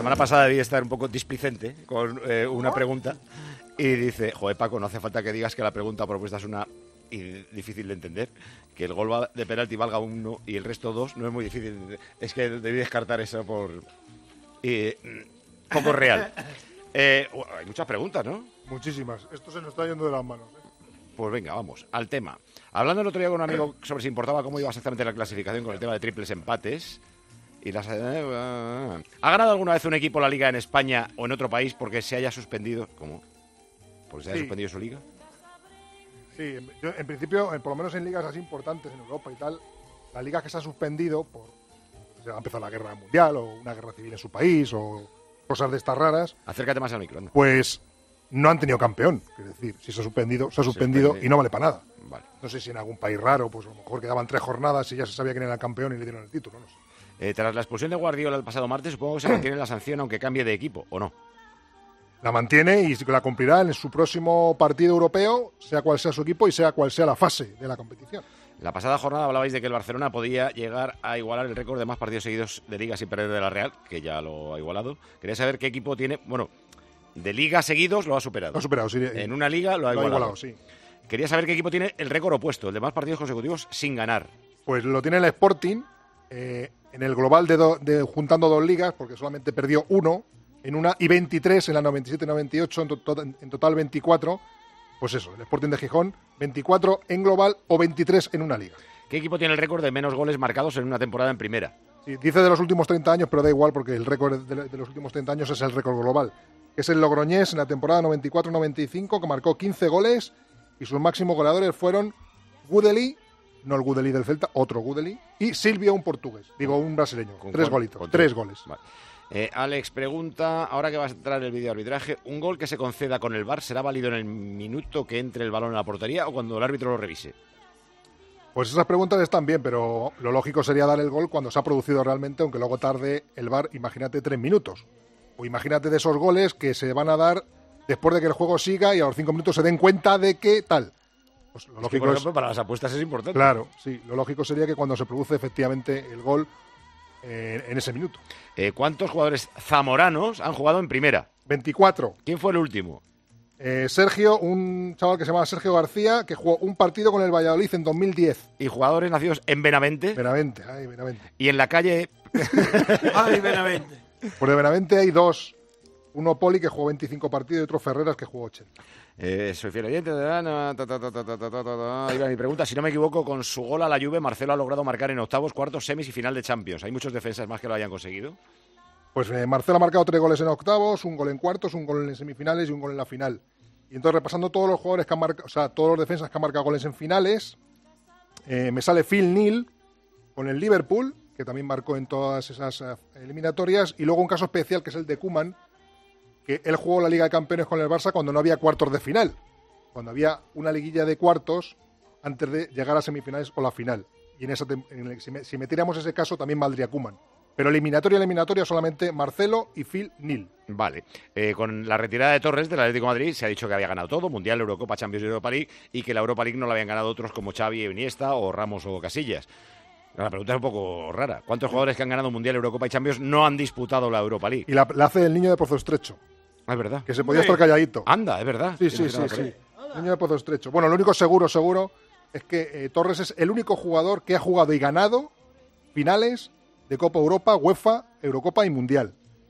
semana pasada debí estar un poco displicente con una pregunta y dice, joder Paco, no hace falta que digas que la pregunta propuesta es una y difícil de entender, que el gol de penalti valga 1 y el resto 2, no es muy difícil de entender. Es que debí descartar eso por poco real. Hay muchas preguntas, ¿no? Muchísimas. Esto se nos está yendo de las manos. Pues venga, vamos, al tema. Hablando el otro día con un amigo sobre si importaba cómo iba exactamente la clasificación con el tema de triples empates, y las ¿ha ganado alguna vez un equipo la liga en España o en otro país porque se haya suspendido? ¿Cómo? ¿Porque se haya suspendido su liga? Sí, en principio, por lo menos en ligas así importantes en Europa y tal, la liga que se ha suspendido por se ha empezado la guerra mundial o una guerra civil en su país o cosas de estas raras. Acércate más al micro, ¿no? Pues no han tenido campeón. Es decir, si se ha suspendido y no vale para nada. Vale. No sé si en algún país raro, pues a lo mejor quedaban 3 jornadas y ya se sabía quién era el campeón y le dieron el título, no sé. Tras la expulsión de Guardiola el pasado martes, supongo que se mantiene la sanción aunque cambie de equipo, ¿o no? La mantiene y la cumplirá en su próximo partido europeo, sea cual sea su equipo y sea cual sea la fase de la competición. La pasada jornada hablabais de que el Barcelona podía llegar a igualar el récord de más partidos seguidos de Liga sin perder de la Real, que ya lo ha igualado. Quería saber qué equipo tiene... Bueno, de Liga seguidos lo ha superado. Lo ha superado, sí. En una Liga lo ha igualado, sí. Quería saber qué equipo tiene el récord opuesto, el de más partidos consecutivos sin ganar. Pues lo tiene el Sporting, en el global de juntando 2 ligas, porque solamente perdió 1 en una y 23 en la 97-98, en total 24. Pues eso, el Sporting de Gijón, 24 en global o 23 en una liga. ¿Qué equipo tiene el récord de menos goles marcados en una temporada en primera? Sí, dice de los últimos 30 años, pero da igual porque el récord de los últimos 30 años es el récord global. Es el Logroñés en la temporada 94-95, que marcó 15 goles y sus máximos goleadores fueron Gudeli, no el Gudeli del Celta, otro Gudeli, y Silvio, un portugués, un brasileño. 3 golitos, 3 goles. Vale. Alex pregunta, ahora que va a entrar el vídeo arbitraje, ¿un gol que se conceda con el VAR será válido en el minuto que entre el balón en la portería o cuando el árbitro lo revise? Pues esas preguntas están bien, pero lo lógico sería dar el gol cuando se ha producido realmente, aunque luego tarde el VAR, imagínate 3 minutos. O imagínate de esos goles que se van a dar después de que el juego siga y a los 5 minutos se den cuenta de que tal. Pues lo lógico por ejemplo, para las apuestas es importante. Claro, sí. Lo lógico sería que cuando se produce efectivamente el gol en ese minuto. ¿Cuántos jugadores zamoranos han jugado en primera? 24. ¿Quién fue el último? Sergio, un chaval que se llama Sergio García, que jugó un partido con el Valladolid en 2010. ¿Y jugadores nacidos en Benavente? Benavente. ¿Y en la calle? ¡Ay, Benavente! Pues de Benavente hay 2. Uno Poli, que jugó 25 partidos, y otro Ferreras, que jugó 80. Soy fiel oyente. Ahí va mi pregunta. Si no me equivoco, con su gol a la Juve, Marcelo ha logrado marcar en octavos, cuartos, semis y final de Champions. ¿Hay muchos defensas más que lo hayan conseguido? Pues Marcelo ha marcado 3 goles en octavos, un gol en cuartos, un gol en semifinales y un gol en la final. Y entonces, repasando todos los jugadores que han marcado, o sea, todos los defensas que han marcado goles en finales, me sale Phil Neal con el Liverpool, que también marcó en todas esas eliminatorias, y luego un caso especial que es el de Koeman, que él jugó la Liga de Campeones con el Barça cuando no había cuartos de final, cuando había una liguilla de cuartos antes de llegar a semifinales o la final. Y si metiéramos ese caso también valdría Koeman. Pero eliminatoria solamente Marcelo y Phil Neal. Vale. Con la retirada de Torres del Atlético de Madrid se ha dicho que había ganado todo, Mundial, Eurocopa, Champions y Europa League, y que la Europa League no la habían ganado otros como Xavi, Iniesta o Ramos o Casillas. La pregunta es un poco rara. ¿Cuántos jugadores que han ganado Mundial, Eurocopa y Champions no han disputado la Europa League? Y la hace el niño de Pozo Estrecho. Es verdad. Que se podía estar calladito. Anda, es verdad. Sí. El niño de Pozo Estrecho. Bueno, lo único seguro es que Torres es el único jugador que ha jugado y ganado finales de Copa Europa, UEFA, Eurocopa y Mundial.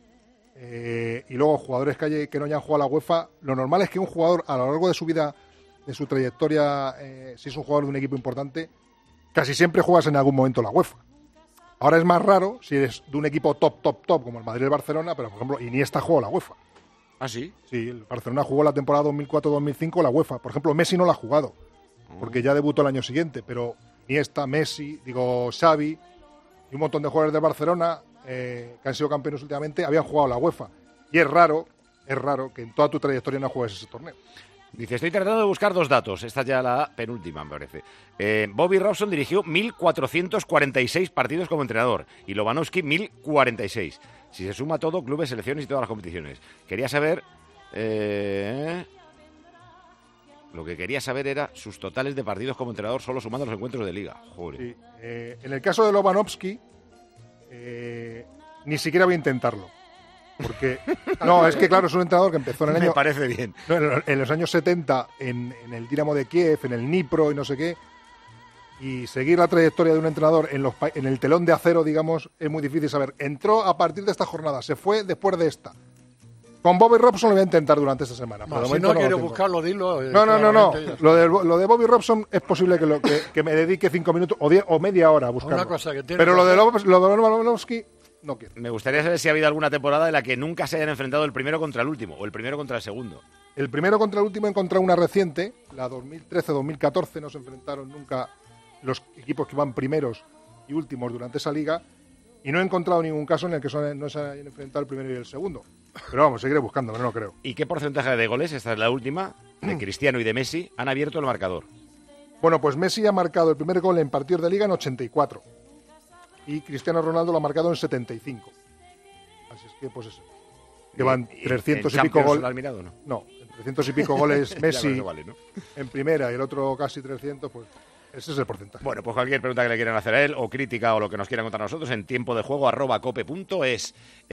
Y luego jugadores que no hayan jugado a la UEFA, lo normal es que un jugador a lo largo de su vida, de su trayectoria, si es un jugador de un equipo importante, casi siempre juegas en algún momento la UEFA. Ahora es más raro si eres de un equipo top, como el Madrid y el Barcelona, pero por ejemplo Iniesta jugó la UEFA. ¿Ah, sí? Sí, el Barcelona jugó la temporada 2004-2005 la UEFA. Por ejemplo, Messi no la ha jugado, porque ya debutó el año siguiente, pero Iniesta, Messi, Xavi y un montón de jugadores de Barcelona que han sido campeones últimamente habían jugado la UEFA. Y es raro que en toda tu trayectoria no juegues ese torneo. Dice, estoy tratando de buscar 2 datos. Esta es ya la penúltima, me parece. Bobby Robson dirigió 1.446 partidos como entrenador y Lobanovsky 1.046. Si se suma todo, clubes, selecciones y todas las competiciones. Quería saber... Lo que quería saber era sus totales de partidos como entrenador solo sumando los encuentros de liga. Joder. Sí, en el caso de Lobanovsky, ni siquiera voy a intentarlo. Porque, no, es que claro, es un entrenador que empezó en el Me año... parece bien. No, en los años 70 en el Dinamo de Kiev, en el Dnipro y no sé qué, y seguir la trayectoria de un entrenador en el telón de acero, digamos, es muy difícil saber. Entró a partir de esta jornada, se fue después de esta. Con Bobby Robson lo voy a intentar durante esta semana. No, si no quieres buscarlo, dilo. No. Lo de Bobby Robson es posible que me dedique 5 minutos o media hora a buscarlo. Una cosa que tiene Pero que lo de hacer- Lewandowski no quiero. Me gustaría saber si ha habido alguna temporada en la que nunca se hayan enfrentado el primero contra el último o el primero contra el segundo. El primero contra el último he encontrado una reciente, la 2013-2014, no se enfrentaron nunca los equipos que van primeros y últimos durante esa liga, y no he encontrado ningún caso en el que no se hayan enfrentado el primero y el segundo. Pero vamos, seguiré buscando, pero no creo. ¿Y qué porcentaje de goles, esta es la última, de Cristiano y de Messi, han abierto el marcador? Bueno, pues Messi ha marcado el primer gol en partidos de liga en 84 y Cristiano Ronaldo lo ha marcado en 75. Así es que, pues eso. Que van 300 y pico goles. goles. ¿Lo has mirado o no? No, 300 y pico goles Ya Messi con eso vale, ¿no? en primera y el otro casi 300, pues ese es el porcentaje. Bueno, pues cualquier pregunta que le quieran hacer a él o crítica o lo que nos quieran contar a nosotros en tiempodejuego@cope.es.